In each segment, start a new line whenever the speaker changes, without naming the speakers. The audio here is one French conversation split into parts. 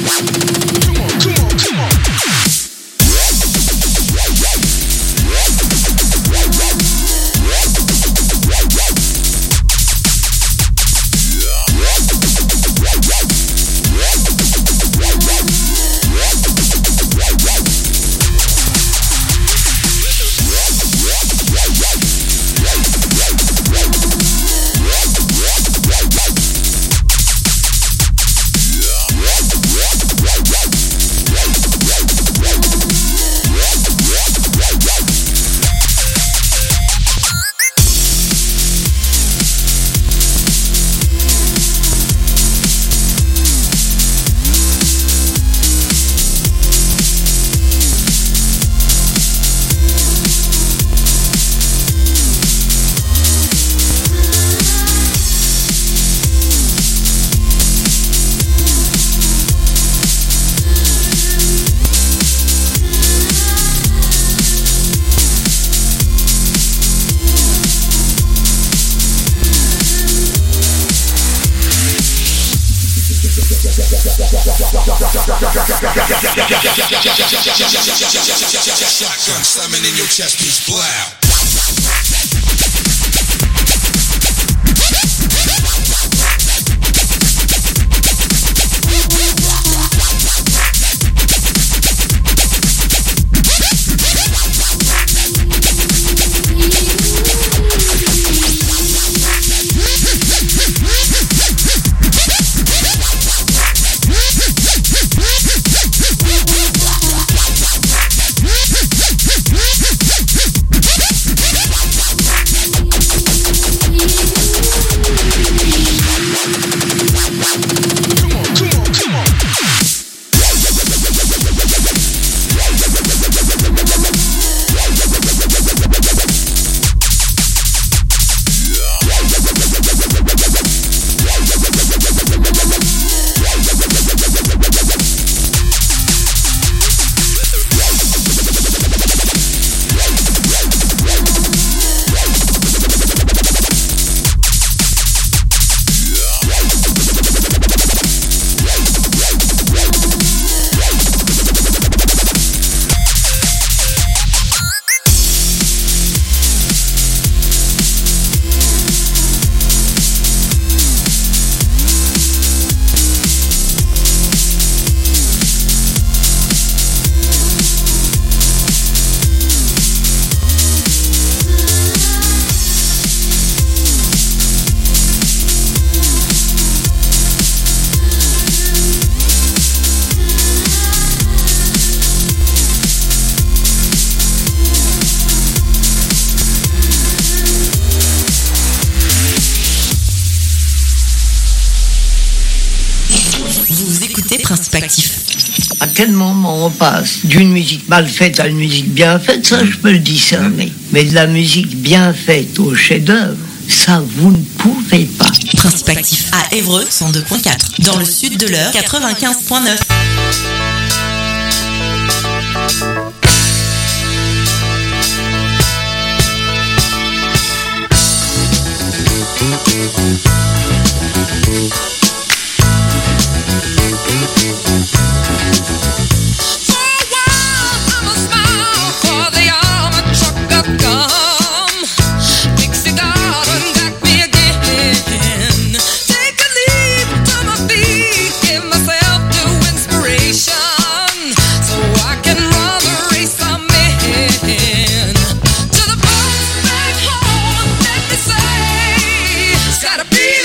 Shotgun slamming in your chest piece, blow.
Principe actif.
À quel moment on passe d'une musique mal faite à une musique bien faite, ça je peux le discerner. Mais de la musique bien faite au chef-d'œuvre, ça vous ne pouvez pas.
Principe actif à Évreux 102.4, dans le sud de l'Eure 95.9.
Gotta be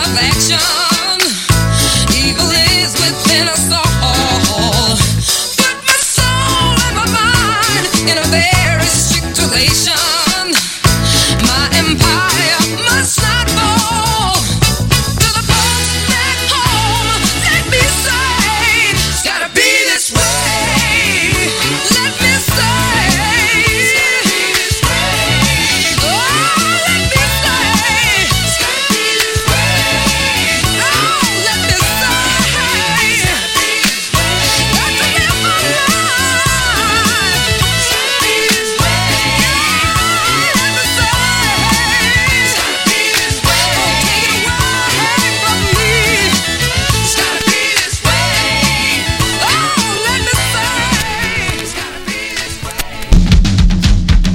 of action. Evil is within us all. Put my soul and my mind in a very strict relation. My empire must not fall to the folks back home. Let me say, it's gotta be this way. Let me say, oh, let me say, it's gotta be this way. Oh, let me say, got to live my life. It's gotta be this way. Let me say, it's gotta be this way. Don't take it away from me. It's gotta be this way. Oh, let me say, it's gotta be this way.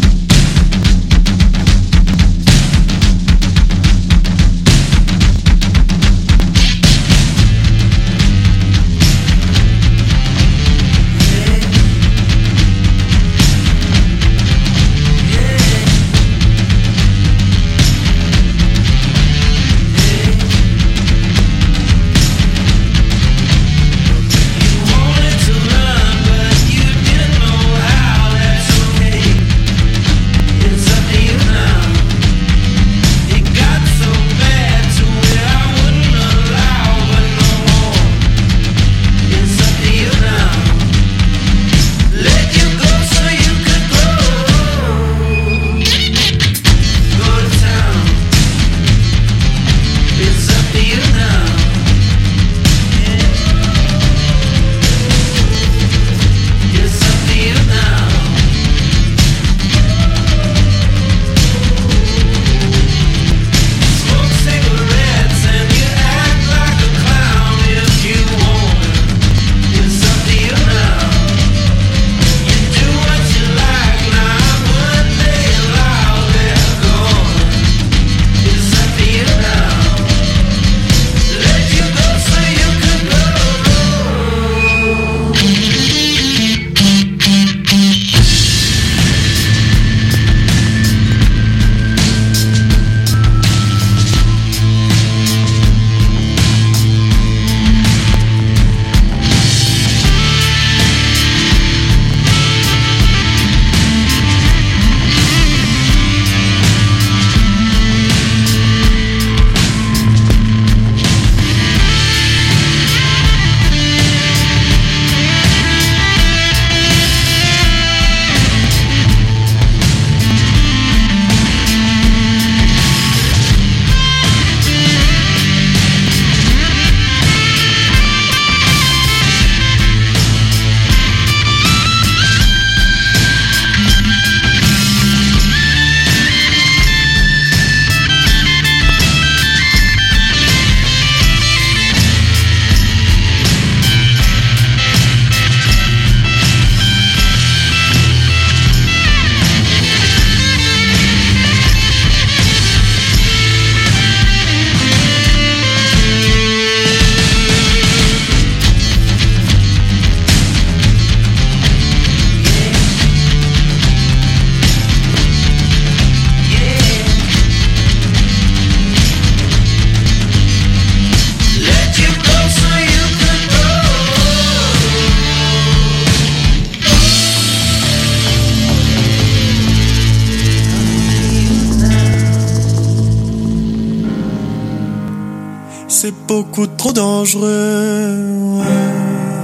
C'est beaucoup trop dangereux, ouais.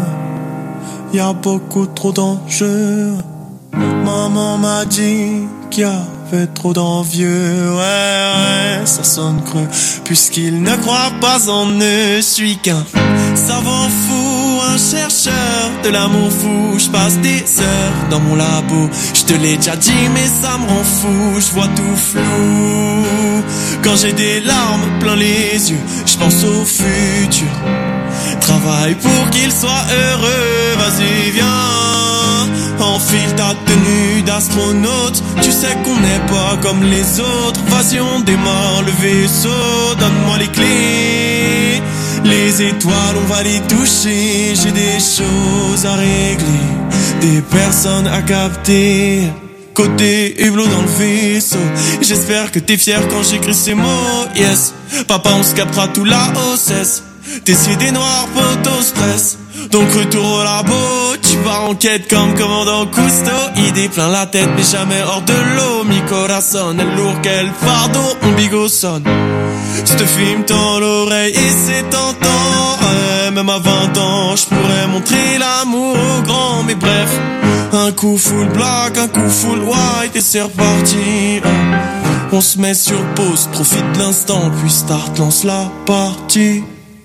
Y a beaucoup trop d'enjeux. Maman m'a dit qu'il y avait trop d'envieux, ouais, ça sonne creux. Puisqu'il ne croit pas en ne suis qu'un savant fou, un chercheur de l'amour fou. Je passe des heures dans mon labo. Je te l'ai déjà dit mais ça me rend fou. Je vois tout flou. Quand j'ai des larmes plein les yeux, je pense au futur. Travaille pour qu'il soit heureux. Vas-y viens, enfile ta tenue d'astronaute. Tu sais qu'on n'est pas comme les autres. Vas-y on démarre le vaisseau. Donne-moi les clés. Les étoiles on va les toucher. J'ai des choses à régler, des personnes à capter. côté et l'eau dans le vaisseau. J'espère que t'es fier quand j'écris ces mots. Yes, papa on se captera tout la OCS. T'es des noirs potos stress. Donc retour au labo, tu vas en quête comme commandant Cousteau. Idée plein la tête mais jamais hors de l'eau. Mi corazon est lourd quel fardeau, mon bigot sonne. C'te film tend l'oreille et c'est tentant. Ouais, même à 20 ans, je pourrais montrer l'amour au grand. Mais bref, un coup full black, un coup full white et c'est reparti. On se met sur pause, profite de l'instant, puis start, lance la partie.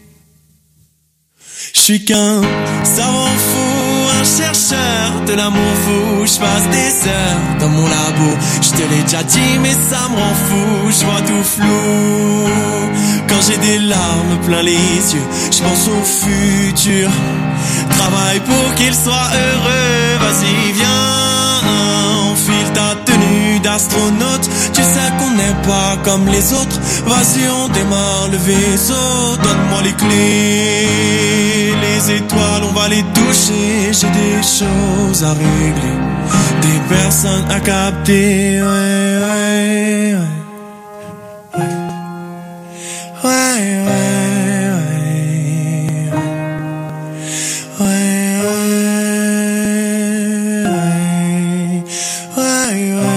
J'suis qu'un savant fou, un chercheur de l'amour fou. J'passe des heures dans mon labo. J'te l'ai déjà dit mais ça me rend fou. J'vois tout flou. Quand j'ai des larmes plein les yeux, j'pense au futur. Travaille pour qu'il soit heureux. Vas-y viens, enfile ta tenue d'astronaute. Tu sais qu'on n'est pas comme les autres. Vas-y on démarre le vaisseau. Donne-moi les clés. Les étoiles on va les toucher. J'ai des choses à régler, des personnes à capter. Ouais, ouais, ouais. Ouais, ouais, ouais. Ouais, ouais, ouais, ouais.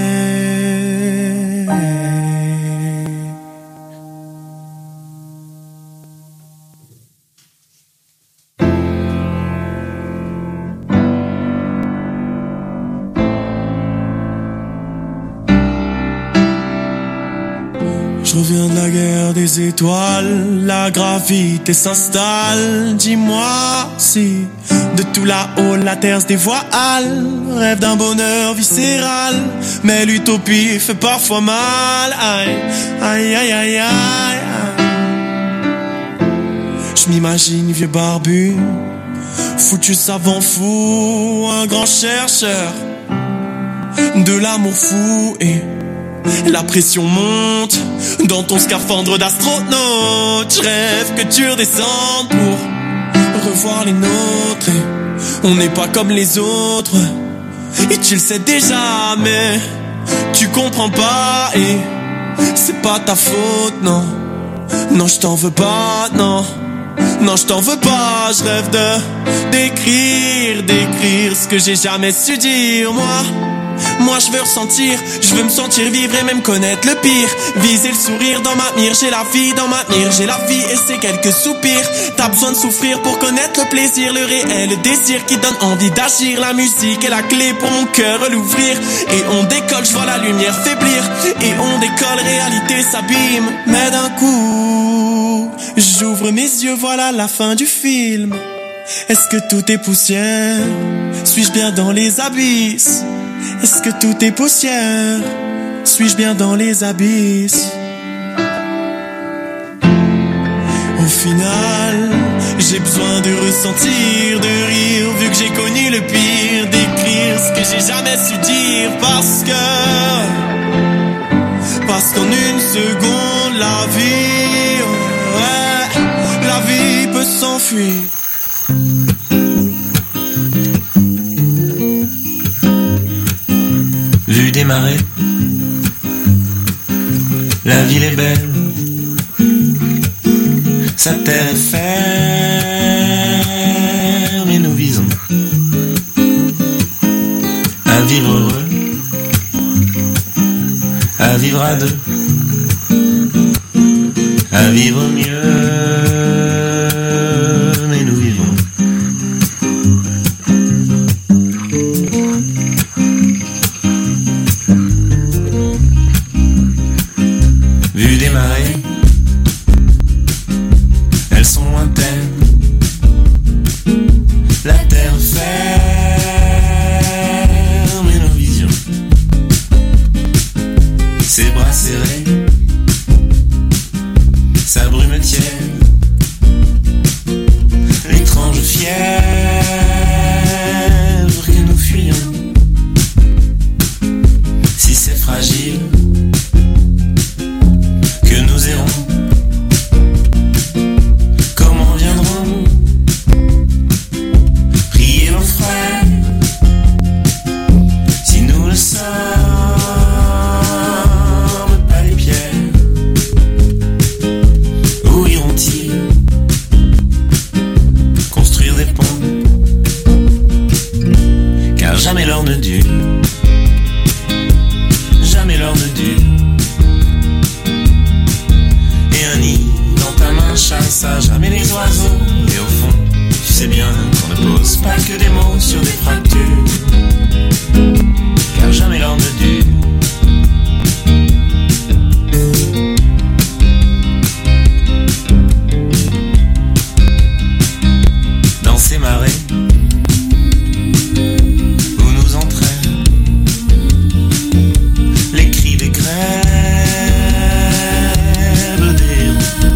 Je reviens de la guerre des étoiles, la gravité s'installe. Dis-moi si de tout là-haut la terre se dévoile. Rêve d'un bonheur viscéral, mais l'utopie fait parfois mal. Aïe, aïe, aïe, aïe, aïe. Je m'imagine vieux barbu, foutu savant fou, un grand chercheur de l'amour fou et la pression monte dans ton scaphandre d'astronaute. Je rêve que tu redescendes pour revoir les nôtres. Et on n'est pas comme les autres, et tu le sais déjà, mais tu comprends pas. Et c'est pas ta faute, non. Non, je t'en veux pas, non. Non, je t'en veux pas. Je rêve d'écrire ce que j'ai jamais su dire, Moi je veux ressentir, je veux me sentir vivre et même connaître le pire. Viser le sourire dans ma mire, j'ai la vie dans ma mire. J'ai la vie et c'est quelques soupirs. T'as besoin de souffrir pour connaître le plaisir, le réel, le désir qui donne envie d'agir. La musique est la clé pour mon cœur l'ouvrir. Et on décolle, je vois la lumière faiblir. Et on décolle, réalité s'abîme. Mais d'un coup, j'ouvre mes yeux, voilà la fin du film. Est-ce que tout est poussière? Suis-je bien dans les abysses? Est-ce que tout est poussière? Suis-je bien dans les abysses? Au final, j'ai besoin de ressentir, de rire, vu que j'ai connu le pire, d'écrire ce que j'ai jamais su dire, parce qu'en une seconde, la vie peut s'enfuir.
Vue des marais, la ville est belle, sa terre est ferme et nous visons à vivre heureux, à vivre à deux, à vivre mieux, mais nous vivons. Vue des marées, elles sont lointaines, la terre ferme et nos visions, ses bras serrés, sa brume tienne, l'étrange fièvre que nous fuyons. Si c'est fragile, nous errons. Comment viendront prier nos frères si nous le sommes? l'orne dure. Et un nid dans ta main chasse à jamais les oiseaux. Et au fond, tu sais bien qu'on ne pose pas que des mots sur des fractures, car jamais l'orne dure. Dans ces marées où nous entraînent les cris des grèves des héros,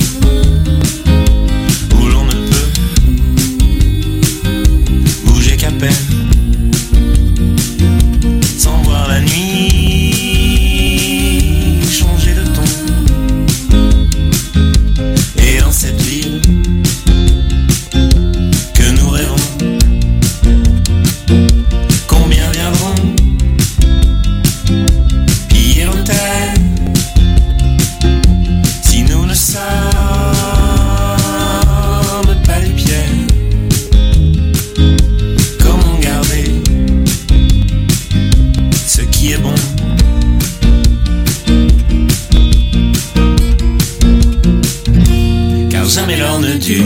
où l'on ne peut bouger qu'à peine, sans voir la nuit changer de ton. Et dans cette ville que nous rêvons, combien viendront piller l'hôtel si nous ne sommes pas les pierres? Comment garder ce qui est bon? Car jamais l'or ne dure,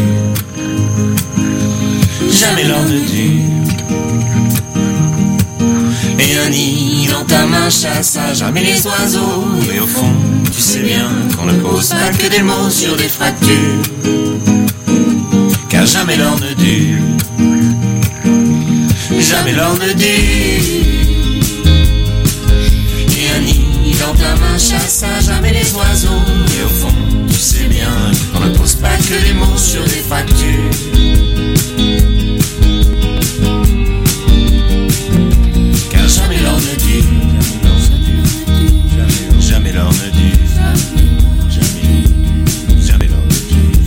jamais l'or ne dure. Et un nid dans ta main chasse à jamais les oiseaux. Et au fond, tu sais bien qu'on ne pose pas que des mots sur des fractures, car jamais l'or ne dure, jamais l'or ne dure. Et un nid dans ta main chasse à jamais les oiseaux. Et au fond, tu sais bien qu'on ne pose pas que des mots sur des fractures, car jamais l'or ne dure, jamais l'or ne dure, jamais l'or ne dure,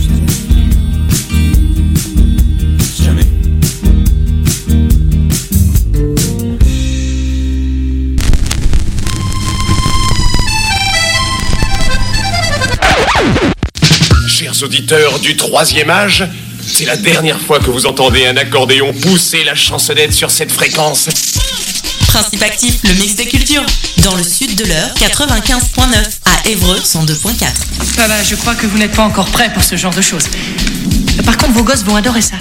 jamais.
Chers auditeurs du troisième âge, c'est la dernière fois que vous entendez un accordéon pousser la chansonnette sur cette fréquence.
Principe actif, le mix des cultures. Dans le sud de l'heure, 95.9. À Évreux, 102.4.
Ah bah, je crois que vous n'êtes pas encore prêts pour ce genre de choses. Par contre, vos gosses vont adorer ça.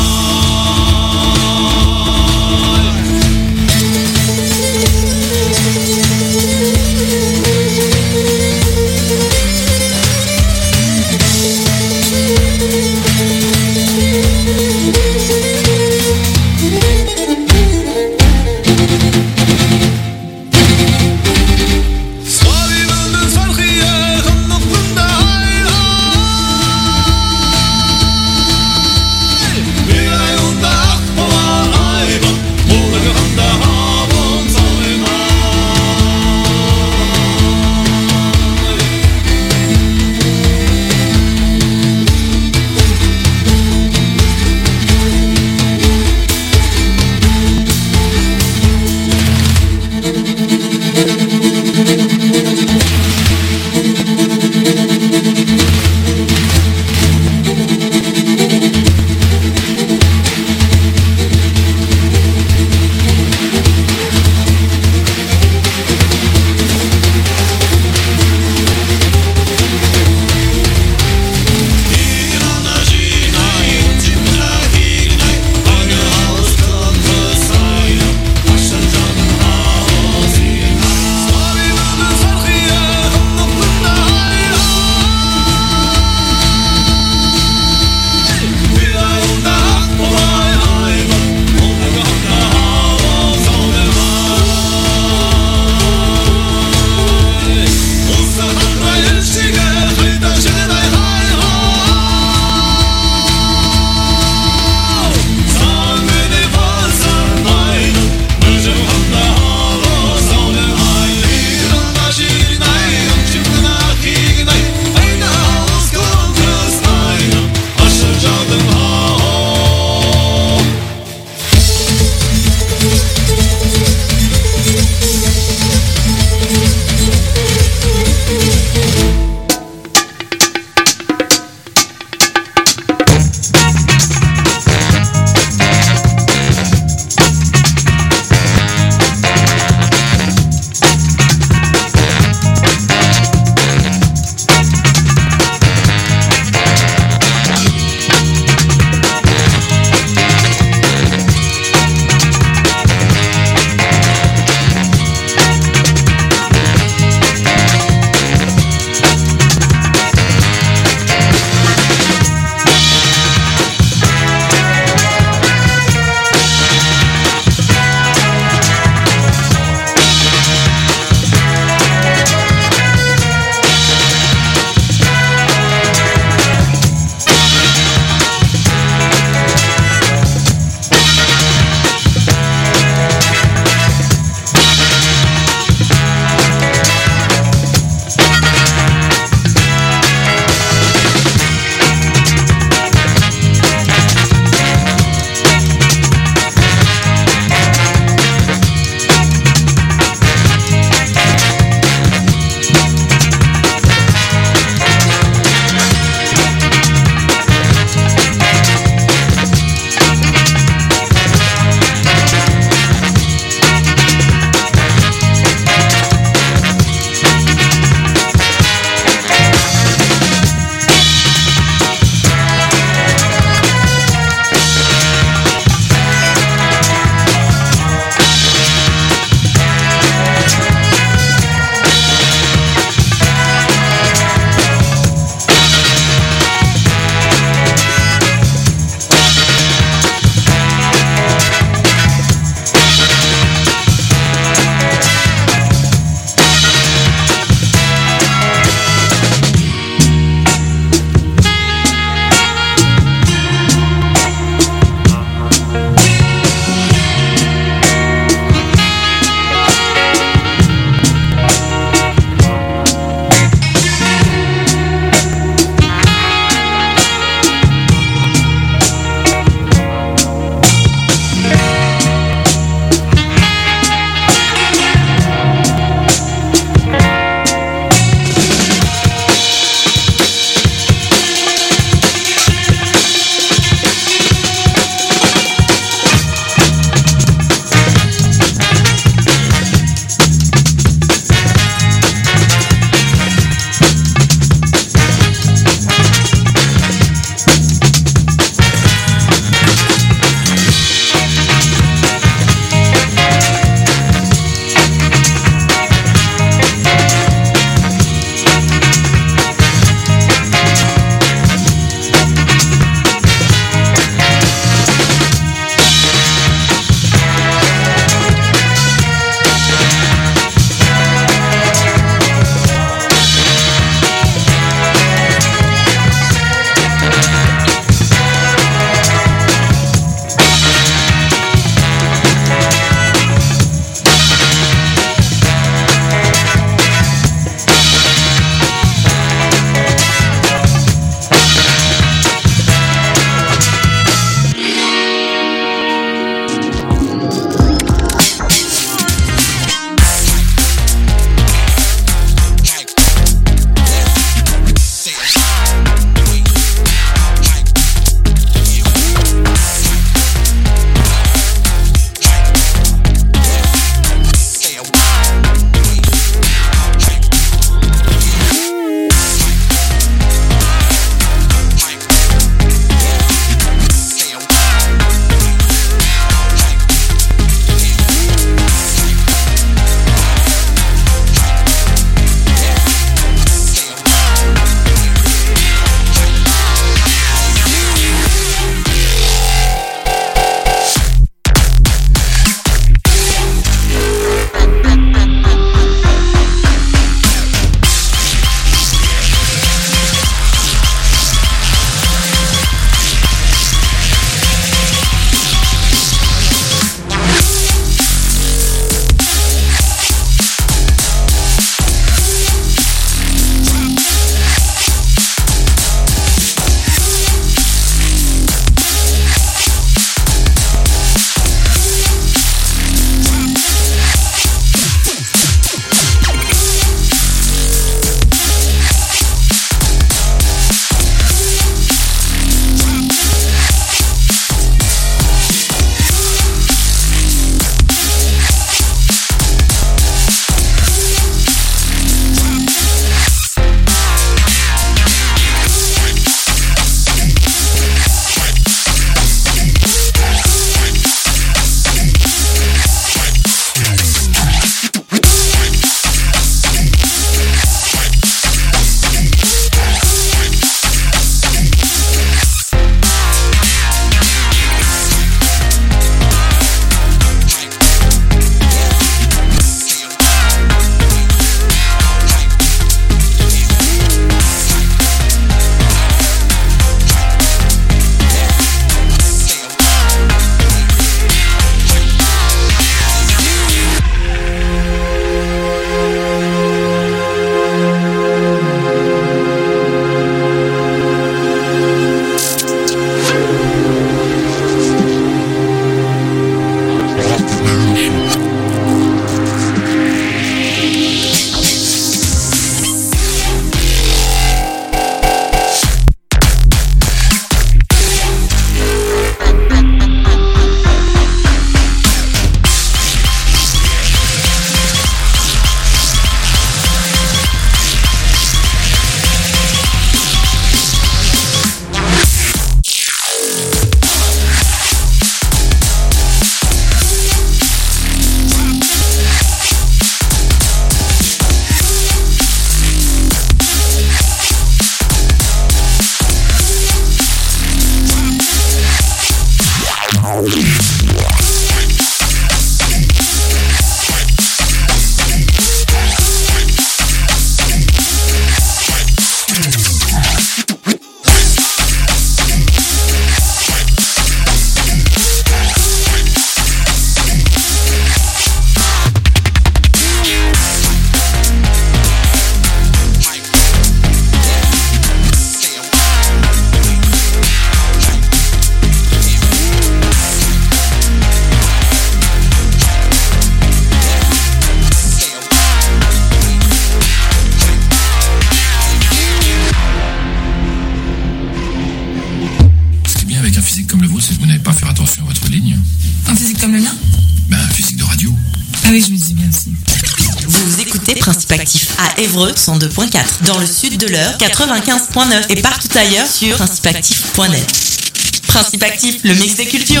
défaut, c'est que vous n'avez pas fait attention à votre ligne.
Un physique comme le mien?
Ben, un physique de radio.
Ah oui, je me dis bien aussi.
Vous écoutez Principe Actif à Évreux 102.4, dans le sud de l'Eure 95.9 et partout ailleurs sur principeactif.net. Principe Actif, le mix des cultures.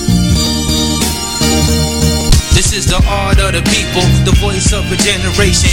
This is the art of the people, the voice of a generation.